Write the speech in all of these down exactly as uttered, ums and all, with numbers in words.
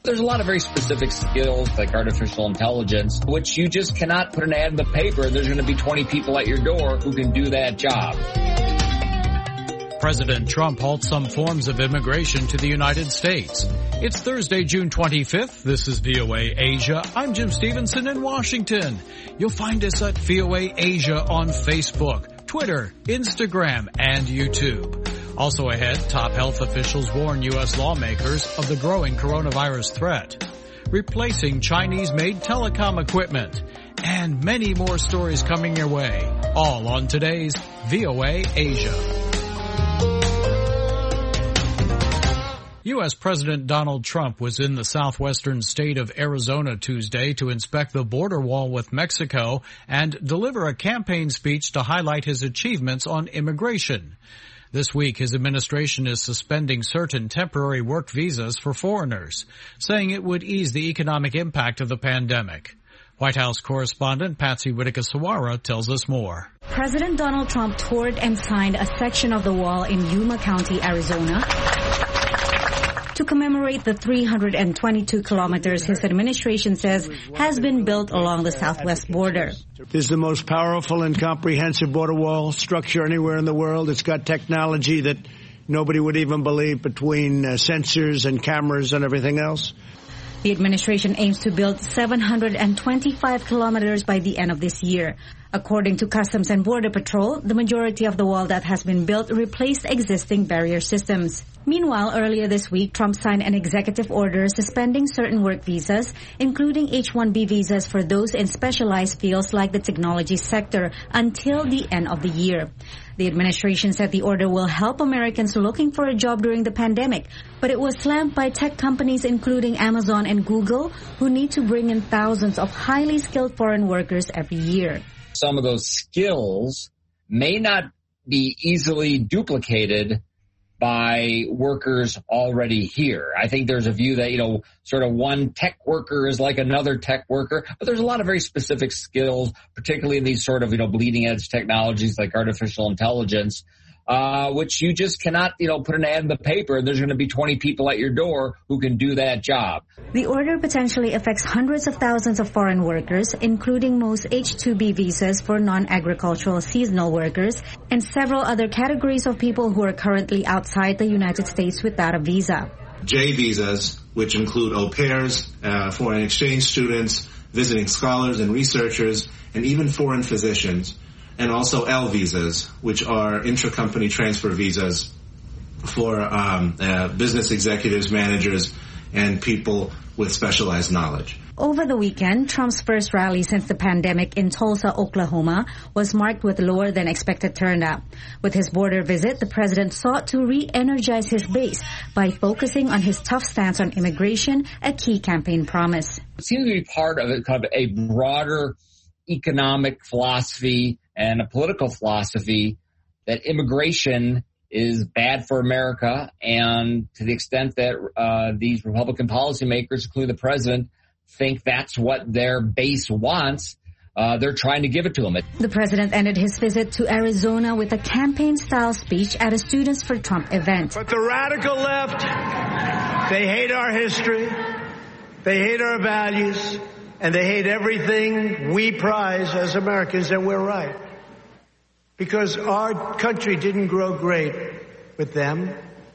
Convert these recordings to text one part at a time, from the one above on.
There's a lot of very specific skills like artificial intelligence, which you just cannot put an ad in the paper and there's going to be twenty people at your door who can do that job. President Trump halts some forms of immigration to the United States. It's Thursday, June twenty-fifth. This is V O A Asia. I'm Jim Stevenson in Washington. You'll find us at V O A Asia on Facebook, Twitter, Instagram, and YouTube. Also ahead, top health officials warn U S lawmakers of the growing coronavirus threat. Replacing Chinese-made telecom equipment. And many more stories coming your way. All on today's V O A Asia. U S President Donald Trump was in the southwestern state of Arizona Tuesday to inspect the border wall with Mexico and deliver a campaign speech to highlight his achievements on immigration. This week, his administration is suspending certain temporary work visas for foreigners, saying it would ease the economic impact of the pandemic. White House correspondent Patsy Witteka-Suara tells us more. President Donald Trump toured and signed a section of the wall in Yuma County, Arizona, to commemorate the three hundred twenty-two kilometers his administration says has been built along the southwest border. This is the most powerful and comprehensive border wall structure anywhere in the world. It's got technology that nobody would even believe, between uh, sensors and cameras and everything else. The administration aims to build seven hundred twenty-five kilometers by the end of this year. According to Customs and Border Patrol, the majority of the wall that has been built replaced existing barrier systems. Meanwhile, earlier this week, Trump signed an executive order suspending certain work visas, including H one B visas for those in specialized fields like the technology sector, until the end of the year. The administration said the order will help Americans looking for a job during the pandemic, but it was slammed by tech companies including Amazon and Google, who need to bring in thousands of highly skilled foreign workers every year. Some of those skills may not be easily duplicated by workers already here. I think there's a view that, you know, sort of one tech worker is like another tech worker, but there's a lot of very specific skills, particularly in these sort of, you know, bleeding edge technologies like artificial intelligence, uh, which you just cannot, you know, put an ad in the paper and there's going to be twenty people at your door who can do that job. The order potentially affects hundreds of thousands of foreign workers, including most H two B visas for non-agricultural seasonal workers and several other categories of people who are currently outside the United States without a visa. J visas, which include au pairs, uh, foreign exchange students, visiting scholars and researchers, and even foreign physicians. And also L visas, which are intra-company transfer visas for um, uh, business executives, managers, and people with specialized knowledge. Over the weekend, Trump's first rally since the pandemic in Tulsa, Oklahoma, was marked with lower than expected turnout. With his border visit, the president sought to re-energize his base by focusing on his tough stance on immigration, a key campaign promise. It seems to be part of a, kind of a broader economic philosophy and a political philosophy that immigration is bad for America, and to the extent that uh, these Republican policymakers, including the president, think that's what their base wants, uh, they're trying to give it to them. The president ended his visit to Arizona with a campaign-style speech at a Students for Trump event. But the radical left, they hate our history, they hate our values, and they hate everything we prize as Americans, and we're right. Because our country didn't grow great with them.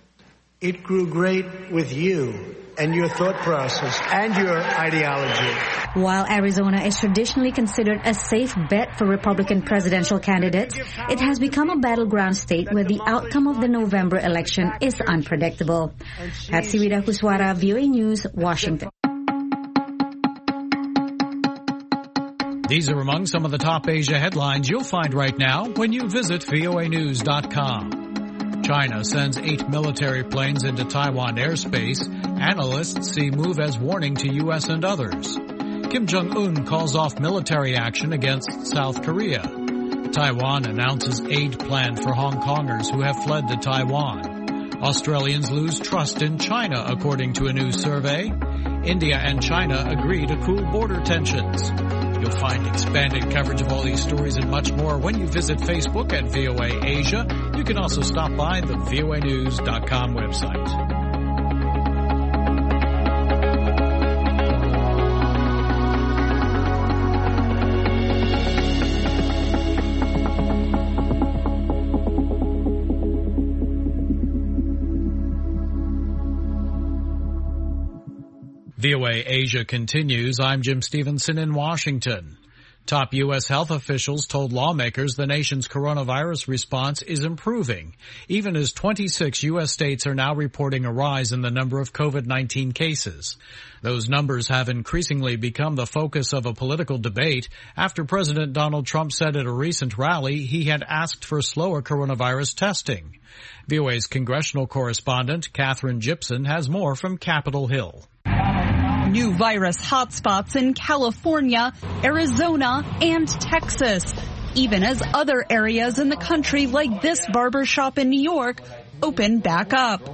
It grew great with you and your thought process and your ideology. While Arizona is traditionally considered a safe bet for Republican presidential candidates, it has become a battleground state where the outcome of the November election is unpredictable. Patsy Witteka-Suara, V O A News, Washington. These are among some of the top Asia headlines you'll find right now when you visit V O A news dot com. China sends eight military planes into Taiwan airspace. Analysts see move as warning to U S and others. Kim Jong-un calls off military action against South Korea. Taiwan announces aid plan for Hong Kongers who have fled to Taiwan. Australians lose trust in China, according to a new survey. India and China agree to cool border tensions. You'll find expanded coverage of all these stories and much more when you visit Facebook at V O A Asia. You can also stop by the V O A news dot com website. V O A Asia continues. I'm Jim Stevenson in Washington. Top U S health officials told lawmakers the nation's coronavirus response is improving, even as twenty-six U S states are now reporting a rise in the number of COVID nineteen cases. Those numbers have increasingly become the focus of a political debate after President Donald Trump said at a recent rally he had asked for slower coronavirus testing. V O A's congressional correspondent Katherine Gibson has more from Capitol Hill. New virus hotspots in California, Arizona, and Texas, even as other areas in the country like this barbershop in New York open back up.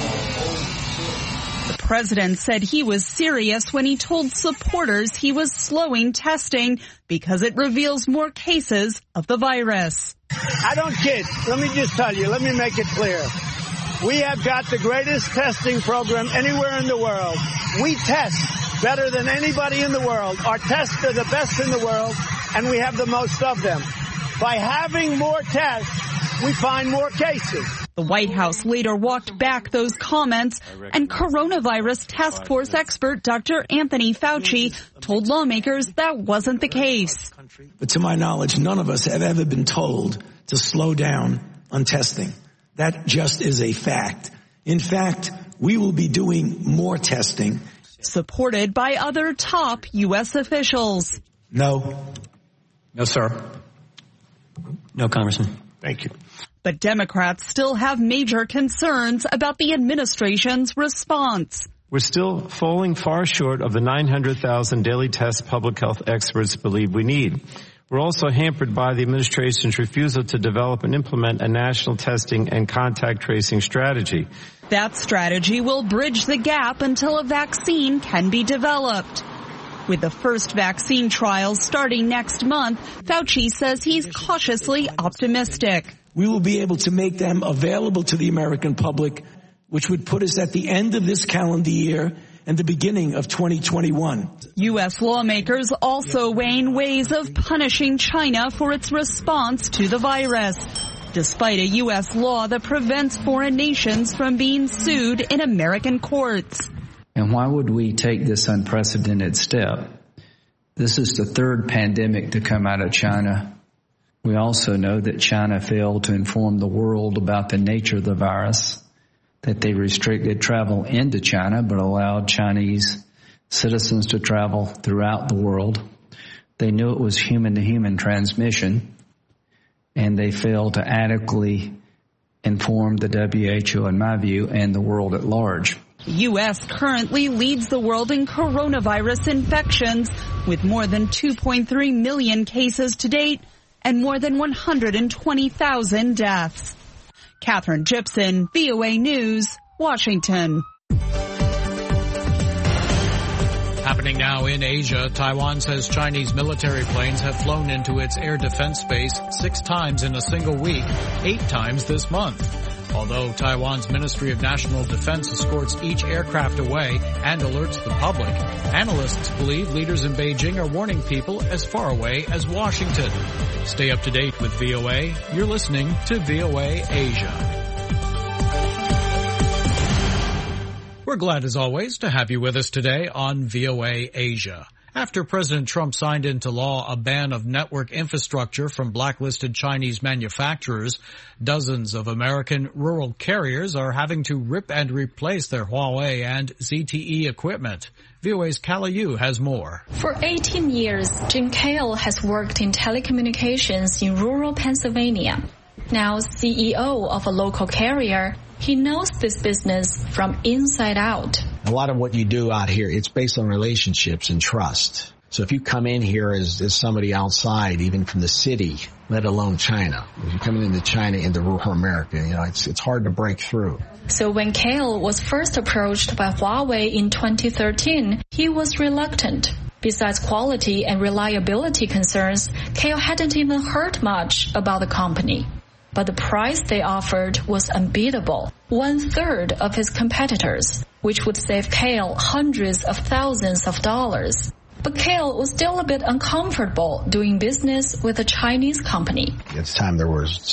The president said he was serious when he told supporters he was slowing testing because it reveals more cases of the virus. I don't kid. Let me just tell you, let me make it clear. We have got the greatest testing program anywhere in the world. We test better than anybody in the world. Our tests are the best in the world, and we have the most of them. By having more tests, we find more cases. The White House later walked back those comments, and coronavirus task force expert Doctor Anthony Fauci told lawmakers that wasn't the case. But to my knowledge, none of us have ever been told to slow down on testing. That just is a fact. In fact, we will be doing more testing. Supported by other top U S officials. No. No, sir. No, Congressman. Thank you. But Democrats still have major concerns about the administration's response. We're still falling far short of the nine hundred thousand daily tests public health experts believe we need. We're also hampered by the administration's refusal to develop and implement a national testing and contact tracing strategy. That strategy will bridge the gap until a vaccine can be developed. With the first vaccine trials starting next month, Fauci says he's cautiously optimistic. We will be able to make them available to the American public, which would put us at the end of this calendar year and the beginning of twenty twenty-one. U S lawmakers also weighing ways of punishing China for its response to the virus, despite a U S law that prevents foreign nations from being sued in American courts. And why would we take this unprecedented step? This is the third pandemic to come out of China. We also know that China failed to inform the world about the nature of the virus, that they restricted travel into China but allowed Chinese citizens to travel throughout the world. They knew it was human-to-human transmission, and they failed to adequately inform the W H O, in my view, and the world at large. The U S currently leads the world in coronavirus infections with more than two point three million cases to date and more than one hundred twenty thousand deaths. Katherine Gibson, V O A News, Washington. Happening now in Asia, Taiwan says Chinese military planes have flown into its air defense base six times in a single week, eight times this month. Although Taiwan's Ministry of National Defense escorts each aircraft away and alerts the public, analysts believe leaders in Beijing are warning people as far away as Washington. Stay up to date with V O A. You're listening to V O A Asia. We're glad, as always, to have you with us today on V O A Asia. After President Trump signed into law a ban of network infrastructure from blacklisted Chinese manufacturers, dozens of American rural carriers are having to rip and replace their Huawei and Z T E equipment. V O A's Kala Yu has more. For eighteen years, Jim Kale has worked in telecommunications in rural Pennsylvania. Now C E O of a local carrier, he knows this business from inside out. A lot of what you do out here, it's based on relationships and trust. So if you come in here as, as somebody outside, even from the city, let alone China, if you're coming into China, into rural America, you know, it's, it's hard to break through. So when Kale was first approached by Huawei in twenty thirteen, he was reluctant. Besides quality and reliability concerns, Kale hadn't even heard much about the company. But the price they offered was unbeatable, one-third of his competitors, which would save Kale hundreds of thousands of dollars. But Kale was still a bit uncomfortable doing business with a Chinese company. At the time, there was some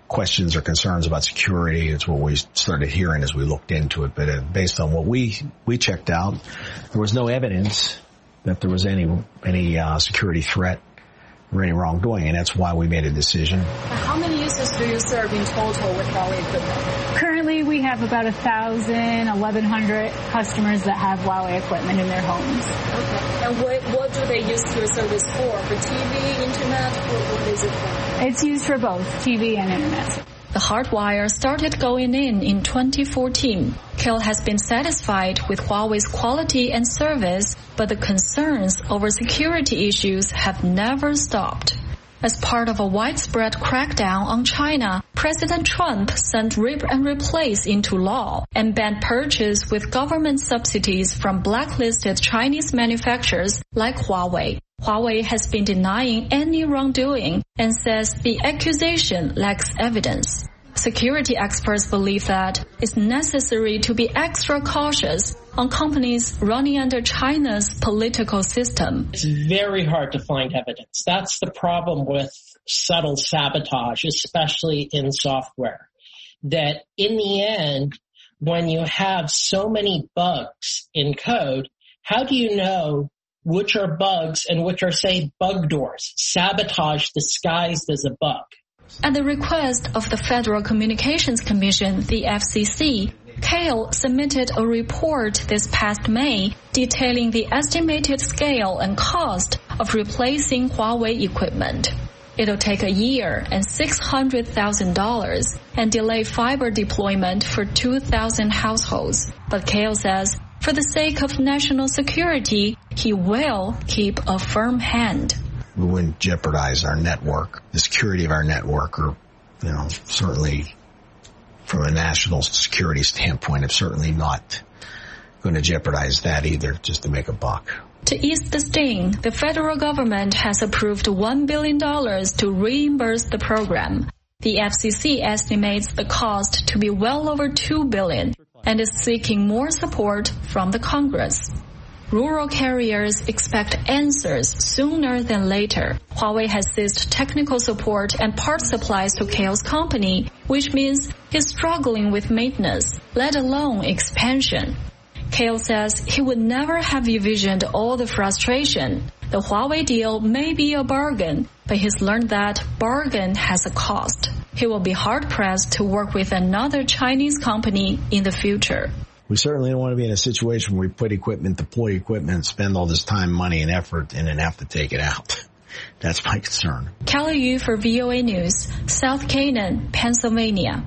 questions or concerns about security. It's what we started hearing as we looked into it. But uh, based on what we we checked out, there was no evidence that there was any any uh, security threat or any wrongdoing, and that's why we made a decision. How many users do you serve in total with Huawei equipment? Currently, we have about one thousand, eleven hundred customers that have Huawei equipment in their homes. Okay. And what, what do they use your service for? For T V, internet, or what is it for? It's used for both T V and internet. The hardwire started going in in twenty fourteen. K L has been satisfied with Huawei's quality and service, but the concerns over security issues have never stopped. As part of a widespread crackdown on China, President Trump sent rip and replace into law and banned purchase with government subsidies from blacklisted Chinese manufacturers like Huawei. Huawei has been denying any wrongdoing and says the accusation lacks evidence. Security experts believe that it's necessary to be extra cautious on companies running under China's political system. It's very hard to find evidence. That's the problem with subtle sabotage, especially in software. That in the end, when you have so many bugs in code, how do you know which are bugs and which are, say, bug doors, sabotage disguised as a bug? At the request of the Federal Communications Commission, the F C C, K L submitted a report this past May detailing the estimated scale and cost of replacing Huawei equipment. It'll take a year and six hundred thousand dollars and delay fiber deployment for two thousand households. But K L says, for the sake of national security, he will keep a firm hand. We wouldn't jeopardize our network, the security of our network, or, you know, certainly from a national security standpoint, I'm certainly not going to jeopardize that either just to make a buck. To ease the sting, the federal government has approved one billion dollars to reimburse the program. The F C C estimates the cost to be well over two billion dollars and is seeking more support from the Congress. Rural carriers expect answers sooner than later. Huawei has ceased technical support and part supplies to K L's company, which means he's struggling with maintenance, let alone expansion. K L says he would never have envisioned all the frustration. The Huawei deal may be a bargain, but he's learned that bargain has a cost. He will be hard-pressed to work with another Chinese company in the future. We certainly don't want to be in a situation where we put equipment, deploy equipment, spend all this time, money, and effort, and then have to take it out. That's my concern. Kelly Yu for V O A News, South Canaan, Pennsylvania.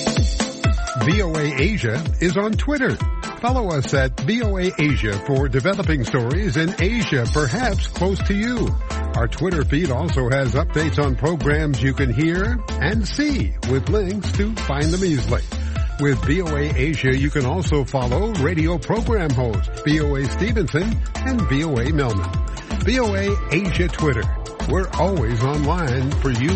V O A Asia is on Twitter. Follow us at V O A Asia for developing stories in Asia, perhaps close to you. Our Twitter feed also has updates on programs you can hear and see with links to find them easily. With V O A Asia, you can also follow radio program hosts V O A Stevenson and V O A Melman. V O A Asia Twitter. We're always online for you.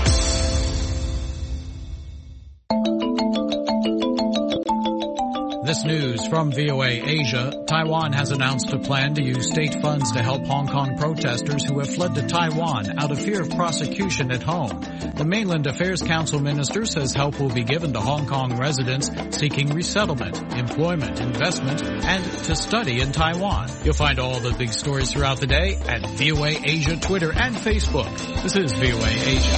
This news from V O A Asia. Taiwan has announced a plan to use state funds to help Hong Kong protesters who have fled to Taiwan out of fear of prosecution at home. The Mainland Affairs Council minister says help will be given to Hong Kong residents seeking resettlement, employment, investment, and to study in Taiwan. You'll find all the big stories throughout the day at V O A Asia Twitter and Facebook. This is V O A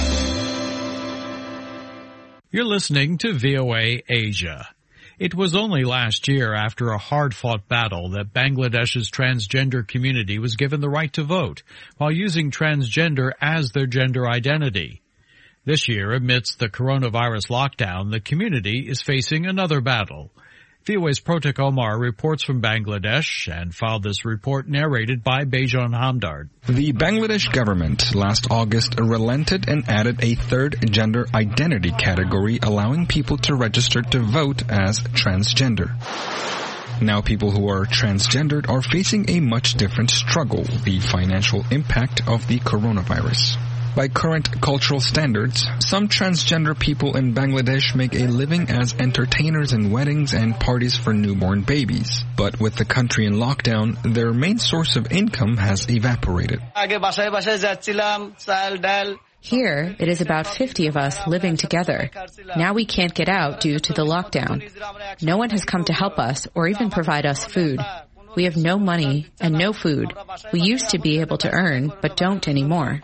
Asia. You're listening to V O A Asia. It was only last year, after a hard-fought battle, that Bangladesh's transgender community was given the right to vote, while using transgender as their gender identity. This year, amidst the coronavirus lockdown, the community is facing another battle. V O A's Protek Omar reports from Bangladesh and filed this report narrated by Bejan Hamdard. The Bangladesh government last August relented and added a third gender identity category, allowing people to register to vote as transgender. Now people who are transgendered are facing a much different struggle, the financial impact of the coronavirus. By current cultural standards, some transgender people in Bangladesh make a living as entertainers in weddings and parties for newborn babies. But with the country in lockdown, their main source of income has evaporated. Here, it is about fifty of us living together. Now we can't get out due to the lockdown. No one has come to help us or even provide us food. We have no money and no food. We used to be able to earn, but don't anymore.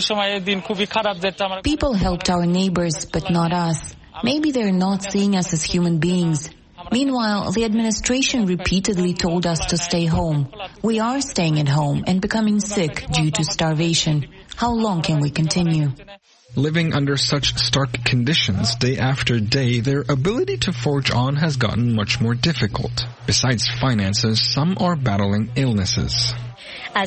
People helped our neighbors, but not us. Maybe they're not seeing us as human beings. Meanwhile, the administration repeatedly told us to stay home. We are staying at home and becoming sick due to starvation. How long can we continue? Living under such stark conditions day after day, their ability to forge on has gotten much more difficult. Besides finances, some are battling illnesses. I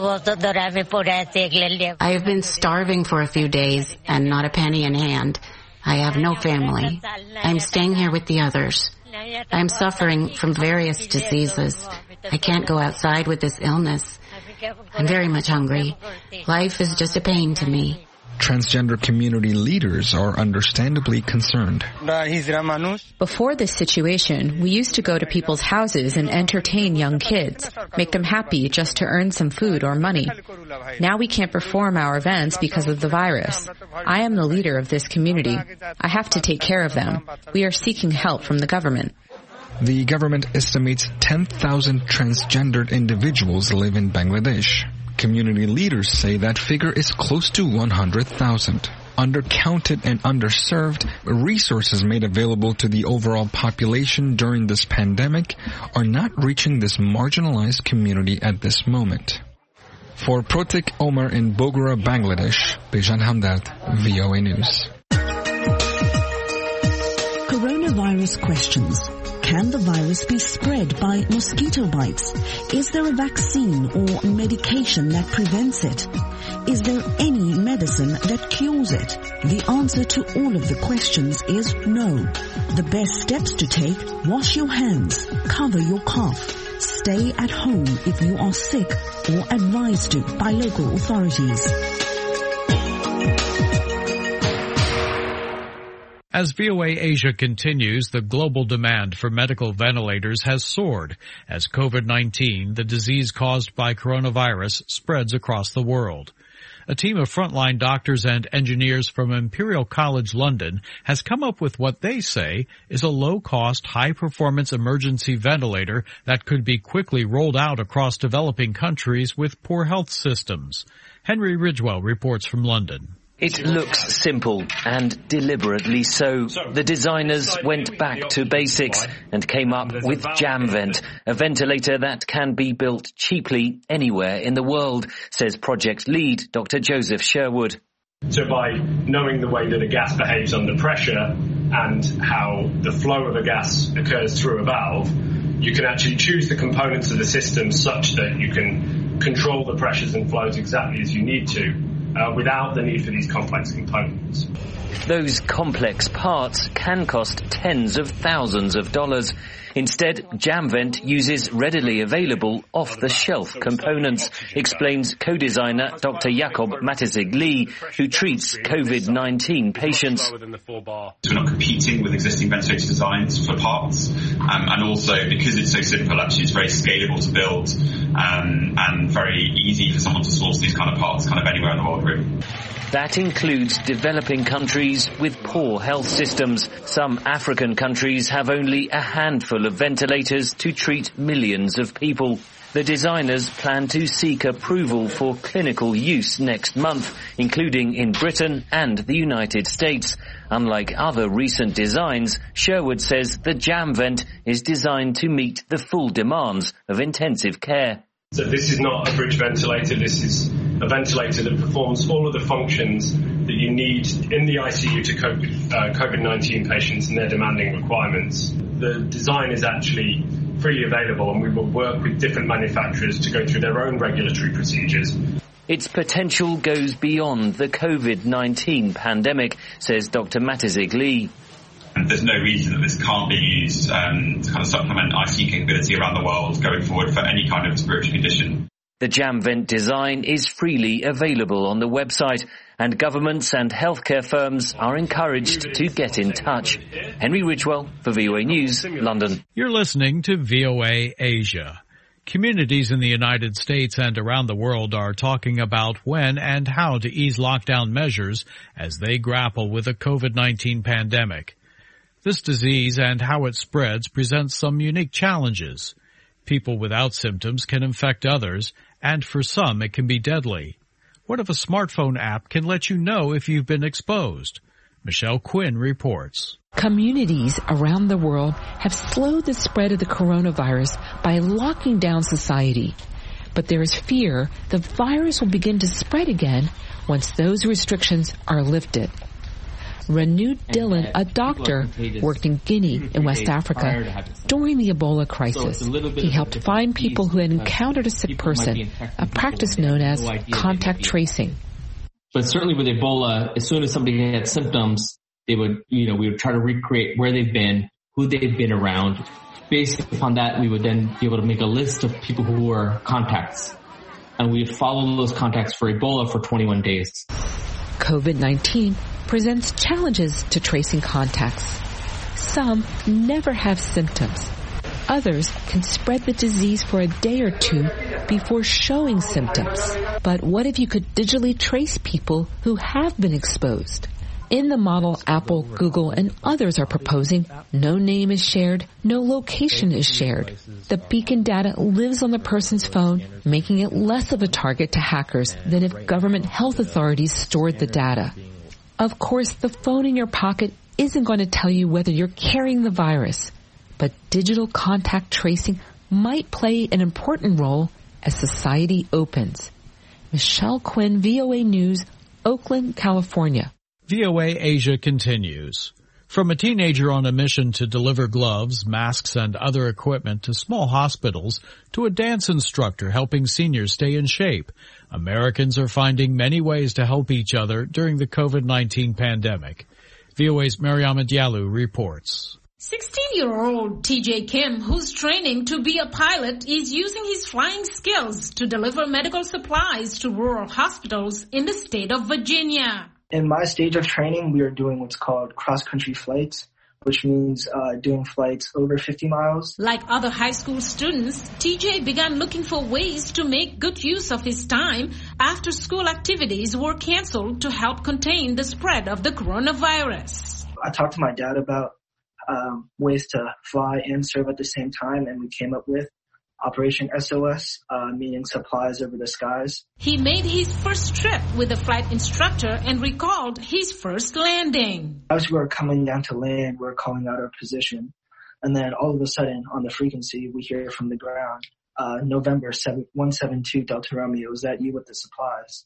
have been starving for a few days and not a penny in hand. I have no family. I'm staying here with the others. I'm suffering from various diseases. I can't go outside with this illness. I'm very much hungry. Life is just a pain to me. Transgender community leaders are understandably concerned. Before this situation, we used to go to people's houses and entertain young kids, make them happy just to earn some food or money. Now we can't perform our events because of the virus. I am the leader of this community. I have to take care of them. We are seeking help from the government. The government estimates ten thousand transgendered individuals live in Bangladesh. Community leaders say that figure is close to one hundred thousand. Undercounted and underserved, resources made available to the overall population during this pandemic are not reaching this marginalized community at this moment. For Protik Omar in Bogora, Bangladesh, Bijan Hamdard, V O A News. Coronavirus questions. Can the virus be spread by mosquito bites? Is there a vaccine or medication that prevents it? Is there any medicine that cures it? The answer to all of the questions is no. The best steps to take: wash your hands, cover your cough, stay at home if you are sick or advised to by local authorities. As V O A Asia continues, the global demand for medical ventilators has soared as COVID nineteen, the disease caused by coronavirus, spreads across the world. A team of frontline doctors and engineers from Imperial College London has come up with what they say is a low-cost, high-performance emergency ventilator that could be quickly rolled out across developing countries with poor health systems. Henry Ridgewell reports from London. It looks simple, and deliberately so. The designers went back to basics and came up with JamVent, a ventilator that can be built cheaply anywhere in the world, says project lead Doctor Joseph Sherwood. So by knowing the way that a gas behaves under pressure and how the flow of a gas occurs through a valve, you can actually choose the components of the system such that you can control the pressures and flows exactly as you need to. Uh, without the need for these complex components. Those complex parts can cost tens of thousands of dollars. Instead, JamVent uses readily available off-the-shelf components, explains co-designer Doctor Jakob Mattisig-Lee, who treats COVID nineteen patients. We're not competing with existing ventilator designs for parts, um, and also because it's so simple, actually it's very scalable to build, um, and very easy for someone to source these kind of parts kind of anywhere in the world, really. That includes developing countries with poor health systems. Some African countries have only a handful of ventilators to treat millions of people. The designers plan to seek approval for clinical use next month, including in Britain and the United States. Unlike other recent designs, Sherwood says the JamVent is designed to meet the full demands of intensive care. So this is not a bridge ventilator, this is a ventilator that performs all of the functions that you need in the I C U to cope with uh, COVID nineteen patients and their demanding requirements. The design is actually freely available, and we will work with different manufacturers to go through their own regulatory procedures. Its potential goes beyond the COVID nineteen pandemic, says Doctor Mattisig-Lee. And there's no reason that this can't be used um, to kind of supplement I C U capability around the world going forward for any kind of respiratory condition. The JamVent design is freely available on the website, and governments and healthcare firms are encouraged to get in touch. Henry Ridgewell for V O A News, London. You're listening to V O A Asia. Communities in the United States and around the world are talking about when and how to ease lockdown measures as they grapple with the COVID nineteen pandemic. This disease and how it spreads presents some unique challenges. People without symptoms can infect others, and for some it can be deadly. What if a smartphone app can let you know if you've been exposed? Michelle Quinn reports. Communities around the world have slowed the spread of the coronavirus by locking down society. But there is fear the virus will begin to spread again once those restrictions are lifted. Renu Dillon, a doctor, worked in Guinea in West Africa during the Ebola crisis. He helped find people who had encountered a sick person, a practice known as contact tracing. But certainly with Ebola, as soon as somebody had symptoms, they would, you know, we would try to recreate where they've been, who they've been around. Based upon that, we would then be able to make a list of people who were contacts. And we would follow those contacts for Ebola for twenty-one days. COVID nineteen presents challenges to tracing contacts. Some never have symptoms. Others can spread the disease for a day or two before showing symptoms. But what if you could digitally trace people who have been exposed? In the model Apple, Google, and others are proposing, no name is shared, no location is shared. The beacon data lives on the person's phone, making it less of a target to hackers than if government health authorities stored the data. Of course, the phone in your pocket isn't going to tell you whether you're carrying the virus, but digital contact tracing might play an important role as society opens. Michelle Quinn, V O A News, Oakland, California. V O A Asia continues. From a teenager on a mission to deliver gloves, masks, and other equipment to small hospitals, to a dance instructor helping seniors stay in shape, Americans are finding many ways to help each other during the COVID nineteen pandemic. V O A's Mariama Diallo reports. sixteen-year-old T J Kim, who's training to be a pilot, is using his flying skills to deliver medical supplies to rural hospitals in the state of Virginia. In my stage of training, we are doing what's called cross-country flights, which means uh, doing flights over fifty miles. Like other high school students, T J began looking for ways to make good use of his time after school activities were canceled to help contain the spread of the coronavirus. I talked to my dad about um, ways to fly and serve at the same time, and we came up with Operation S O S, uh, meaning supplies over the skies. He made his first trip with a flight instructor and recalled his first landing. As we were coming down to land, we were calling out our position. And then all of a sudden, on the frequency, we hear from the ground, uh, November one seven two Delta Romeo, is that you with the supplies?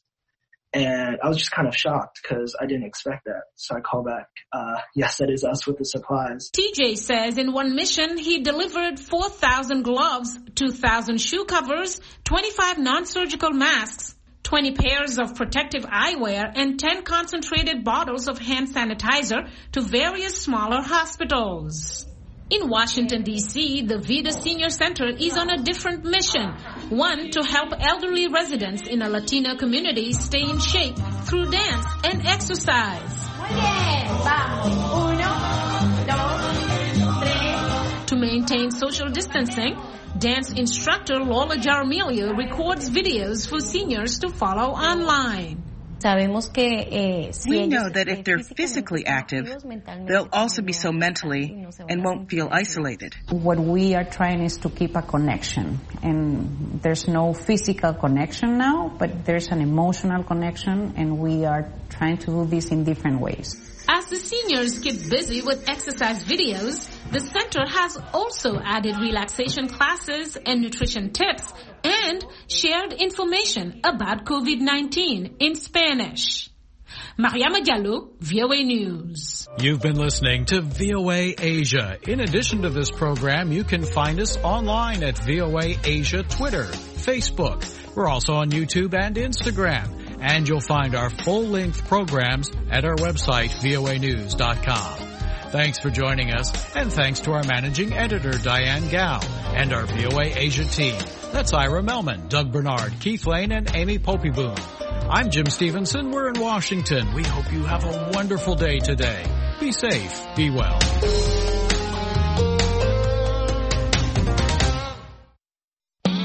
And I was just kind of shocked because I didn't expect that. So I call back, uh, yes, that is us with the supplies. T J says in one mission, he delivered four thousand gloves, two thousand shoe covers, twenty-five non-surgical masks, twenty pairs of protective eyewear, and ten concentrated bottles of hand sanitizer to various smaller hospitals. In Washington, D C, the Vida Senior Center is on a different mission, one to help elderly residents in a Latino community stay in shape through dance and exercise. To maintain social distancing, dance instructor Lola Jaramillo records videos for seniors to follow online. We know that if they're physically active, they'll also be so mentally and won't feel isolated. What we are trying is to keep a connection. And there's no physical connection now, but there's an emotional connection, and we are trying to do this in different ways. As the seniors get busy with exercise videos, the center has also added relaxation classes and nutrition tips and shared information about COVID nineteen in Spanish. Mariama Diallo, V O A News. You've been listening to V O A Asia. In addition to this program, you can find us online at V O A Asia Twitter, Facebook. We're also on YouTube and Instagram. And you'll find our full-length programs at our website, V O A news dot com. Thanks for joining us, and thanks to our managing editor, Diane Gao, and our V O A Asia team. That's Ira Melman, Doug Bernard, Keith Lane, and Amy Poppyboom. I'm Jim Stevenson. We're in Washington. We hope you have a wonderful day today. Be safe. Be well.